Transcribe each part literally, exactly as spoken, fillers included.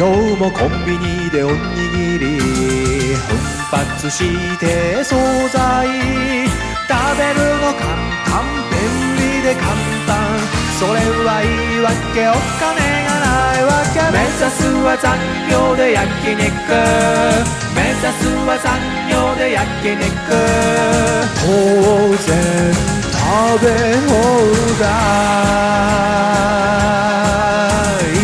今日もコンビニでおにぎり奮発して惣菜食べるの簡単便利で簡単それはいいわけお金がないわけ目指すは残業で焼肉目指すは残業で焼肉当然食べ放題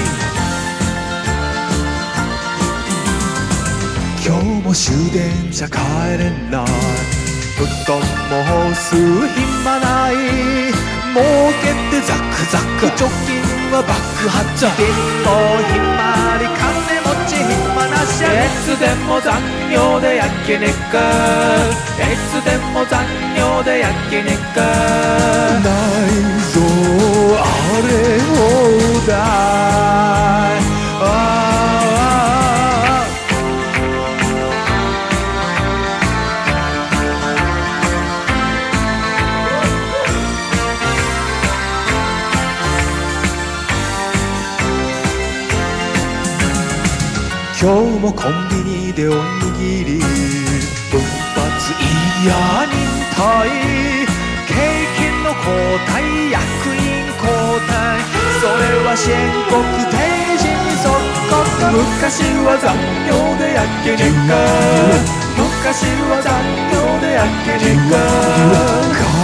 今日も終電じゃ帰れない布団も干す暇ない儲けてザクザク貯金は爆発貧乏暇に金持ち暇なしいつでも残業で焼肉いつでも残業で焼肉内臓荒れ放題今日もコンビニでおにぎり奮発いや忍耐景気の後退役員交代それは申告定時に即刻昔は残業で焼肉昔は残業で焼肉